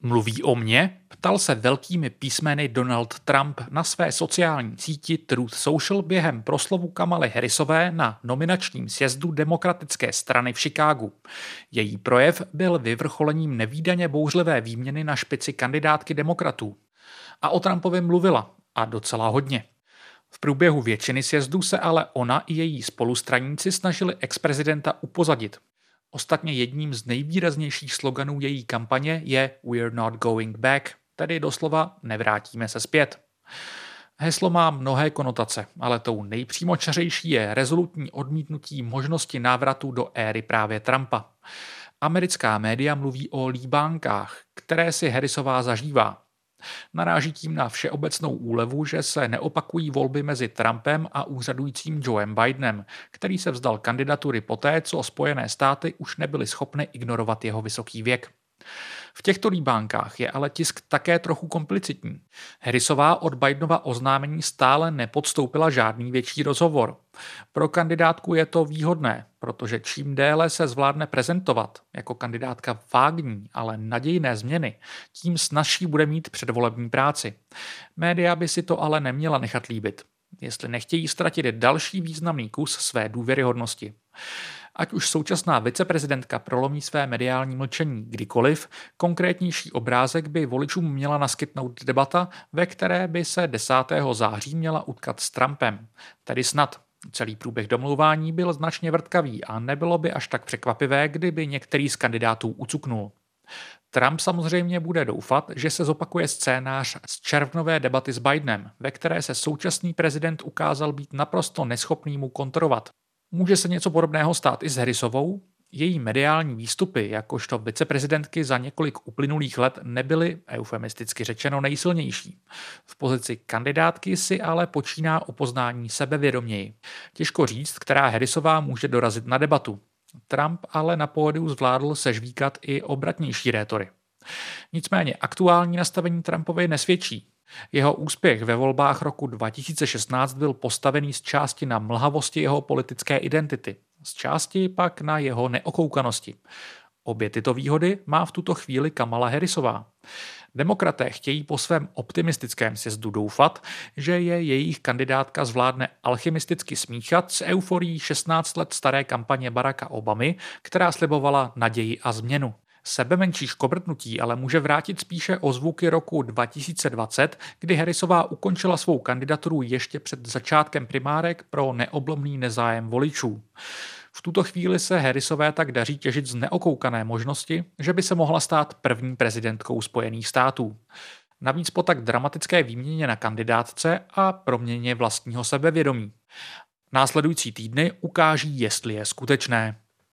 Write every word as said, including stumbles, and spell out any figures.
Mluví o mně? Ptal se velkými písmeny Donald Trump na své sociální síti Truth Social během proslovu Kamaly Harrisové na nominačním sjezdu Demokratické strany v Chicagu. Její projev byl vyvrcholením nevídaně bouřlivé výměny na špici kandidátky demokratů. A o Trumpovi mluvila, a docela hodně. V průběhu většiny sjezdu se ale ona i její spolustraníci snažili ex-prezidenta upozadit. Ostatně jedním z nejvýraznějších sloganů její kampaně je "We're not going back", tedy doslova "nevrátíme se zpět". Heslo má mnohé konotace, ale tou nejpřímočařejší je rezolutní odmítnutí možnosti návratu do éry právě Trumpa. Americká média mluví o líbánkách, které si Harrisová zažívá. Naráží tím na všeobecnou úlevu, že se neopakují volby mezi Trumpem a úřadujícím Joem Bidenem, který se vzdal kandidatury poté, co Spojené státy už nebyly schopny ignorovat jeho vysoký věk. V těchto líbánkách je ale tisk také trochu komplicitní. Harrisová od Bidenova oznámení stále nepodstoupila žádný větší rozhovor. Pro kandidátku je to výhodné, protože čím déle se zvládne prezentovat jako kandidátka vágní, ale nadějné změny, tím snazší bude mít předvolební práci. Média by si to ale neměla nechat líbit, jestli nechtějí ztratit další významný kus své důvěryhodnosti. Ať už současná viceprezidentka prolomí své mediální mlčení kdykoliv, konkrétnější obrázek by voličům měla naskytnout debata, ve které by se desátého září měla utkat s Trumpem. Tedy snad. Celý průběh domlouvání byl značně vrtkavý a nebylo by až tak překvapivé, kdyby některý z kandidátů ucuknul. Trump samozřejmě bude doufat, že se zopakuje scénář z červnové debaty s Bidenem, ve které se současný prezident ukázal být naprosto neschopný mu kontrovat. Může se něco podobného stát i s Harrisovou? Její mediální výstupy, jakožto viceprezidentky za několik uplynulých let, nebyly, eufemisticky řečeno, nejsilnější. V pozici kandidátky si ale počíná o poznání sebevědoměji. Těžko říct, která Harrisová může dorazit na debatu. Trump ale na pódiu zvládl sežvíkat i obratnější rétory. Nicméně aktuální nastavení Trumpovy nesvědčí. Jeho úspěch ve volbách roku dva tisíce šestnáct byl postavený z části na mlhavosti jeho politické identity, z části pak na jeho neokoukanosti. Obě tyto výhody má v tuto chvíli Kamala Harrisová. Demokraté chtějí po svém optimistickém sjezdu doufat, že je jejich kandidátka zvládne alchymisticky smíchat s euforií šestnáct let staré kampaně Baracka Obamy, která slibovala naději a změnu. Sebemenší škobrtnutí ale může vrátit spíše ozvuky roku dva tisíce dvacet, kdy Harrisová ukončila svou kandidaturu ještě před začátkem primárek pro neoblomný nezájem voličů. V tuto chvíli se Harrisové tak daří těžit z neokoukané možnosti, že by se mohla stát první prezidentkou Spojených států. Navíc po tak dramatické výměně na kandidátce a proměně vlastního sebevědomí. Následující týdny ukáží, jestli je skutečné.